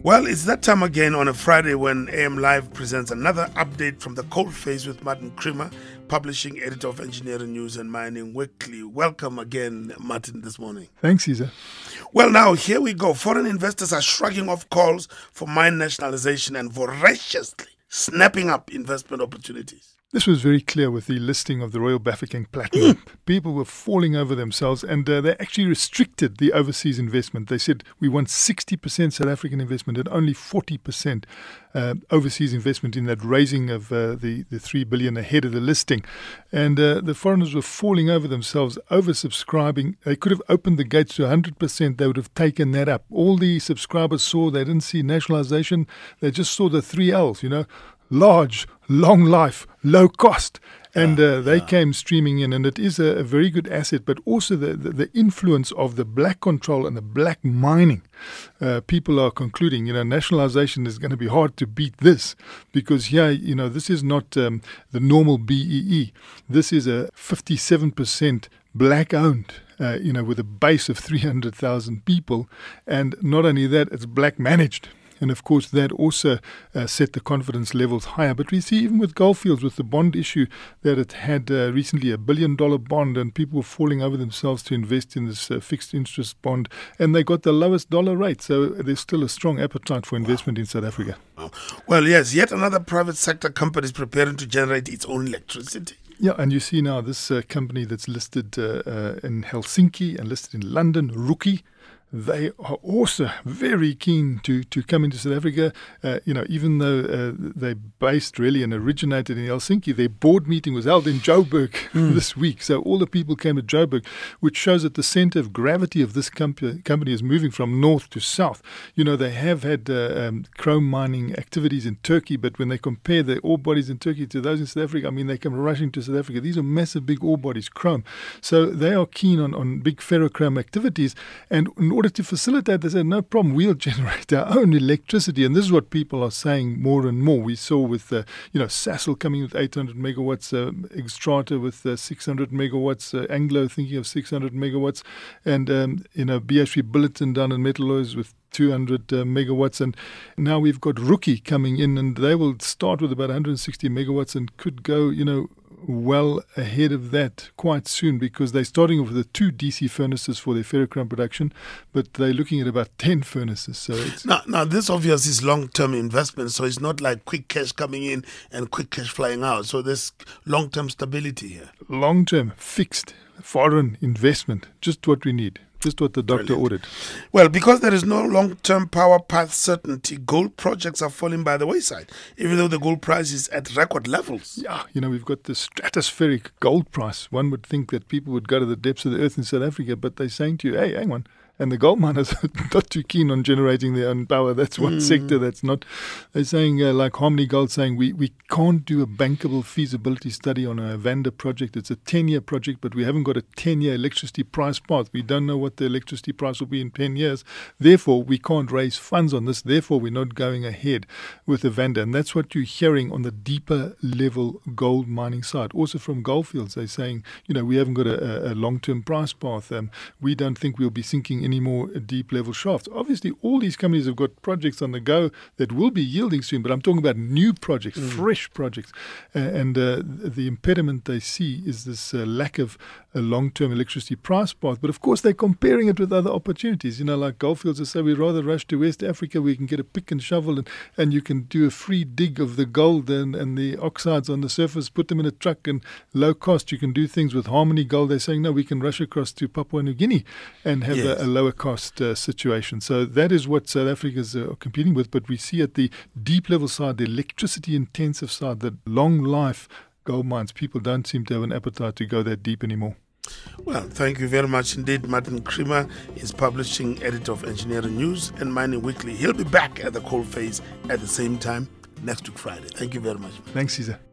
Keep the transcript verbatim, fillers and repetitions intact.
Well, it's that time again on a Friday when A M Live presents another update from the coalface with Martin Creamer, publishing editor of Engineering News and Mining Weekly. Welcome again, Martin, this morning. Thanks, Caesar. Well, now, here we go. Foreign investors are shrugging off calls for mine nationalization and voraciously snapping up investment opportunities. This was very clear with the listing of the Royal Bafokeng Platinum. Mm. People were falling over themselves, and uh, they actually restricted the overseas investment. They said we want sixty percent South African investment and only forty percent uh, overseas investment in that raising of uh, the, the three billion dollars ahead of the listing. And uh, the foreigners were falling over themselves, oversubscribing. They could have opened the gates to one hundred percent. They would have taken that up. All the subscribers saw, they didn't see nationalization. They just saw the three L's, you know. Large, long life, low cost. And uh, they yeah. came streaming in, and it is a, a very good asset, but also the, the, the influence of the black control and the black mining. Uh, people are concluding, you know, nationalization is going to be hard to beat this because here, you know, this is not um, the normal B E E. This is a fifty-seven percent black owned. Uh, you know, with a base of three hundred thousand people. And not only that, it's black managed. And of course, that also uh, set the confidence levels higher. But we see even with Goldfields, with the bond issue, that it had uh, recently a billion dollar bond, and people were falling over themselves to invest in this uh, fixed interest bond. And they got the lowest dollar rate. So there's still a strong appetite for investment wow. in South Africa. Wow. Well, yes, yet another private sector company is preparing to generate its own electricity. Yeah, and you see now this uh, company that's listed uh, uh, in Helsinki and listed in London, Rookie. They are also very keen to, to come into South Africa. Uh, you know, even though uh, they based really and originated in Helsinki, their board meeting was held in Joburg mm. this week. So all the people came to Joburg, which shows that the center of gravity of this comp- company is moving from north to south. You know, they have had uh, um, chrome mining activities in Turkey, but when they compare the ore bodies in Turkey to those in South Africa, I mean, they come rushing to South Africa. These are massive, big ore bodies, chrome. So they are keen on, on big ferrochrome activities. And in order to facilitate, they said, no problem, we'll generate our own electricity. And this is what people are saying more and more. We saw with, uh, you know, Sasol coming with eight hundred megawatts, uh, Xstrata with uh, six hundred megawatts, uh, Anglo thinking of six hundred megawatts, and, um, you know, B H P Billiton down in Metalloys with two hundred uh, megawatts. And now we've got Rookie coming in, and they will start with about one hundred sixty megawatts and could go, you know, well ahead of that quite soon, because they're starting off with the two D C furnaces for their ferrochrome production, but they're looking at about ten furnaces. So it's now, now this obviously is long-term investment, so it's not like quick cash coming in and quick cash flying out. So there's long-term stability here. Long-term, fixed, foreign investment, just what we need. Just what the doctor Brilliant. ordered. Well, because there is no long-term power path certainty, gold projects are falling by the wayside, even though the gold price is at record levels. Yeah, you know, we've got the stratospheric gold price. One would think that people would go to the depths of the earth in South Africa, but they're saying to you, hey, hang on. And the gold miners are not too keen on generating their own power. That's one mm. sector that's not. They're saying, uh, like Harmony Gold saying, we, we can't do a bankable feasibility study on a Evander project. It's a ten-year project, but we haven't got a ten-year electricity price path. We don't know what the electricity price will be in ten years. Therefore, we can't raise funds on this. Therefore, we're not going ahead with Evander. And that's what you're hearing on the deeper level gold mining side. Also from Goldfields, they're saying, you know, we haven't got a, a long-term price path. Um, we don't think we'll be sinking any more deep level shafts. Obviously, all these companies have got projects on the go that will be yielding soon, but I'm talking about new projects, mm. fresh projects. Uh, and uh, the impediment they see is this uh, lack of a long-term electricity price path. But of course, they're comparing it with other opportunities. You know, like Goldfields, they say we'd rather rush to West Africa where you can get a pick and shovel and, and you can do a free dig of the gold and, and the oxides on the surface, put them in a truck and low cost. You can do things with Harmony Gold. They're saying, no, we can rush across to Papua New Guinea and have yes. a, a lower cost uh, situation. So that is what South Africa is uh, competing with. But we see at the deep level side, the electricity intensive side, the long life gold mines, people don't seem to have an appetite to go that deep anymore. Well, thank you very much indeed. Martin Creamer is publishing editor of Engineering News and Mining Weekly. He'll be back at the coalface at the same time next week Friday. Thank you very much. Thanks, Caesar.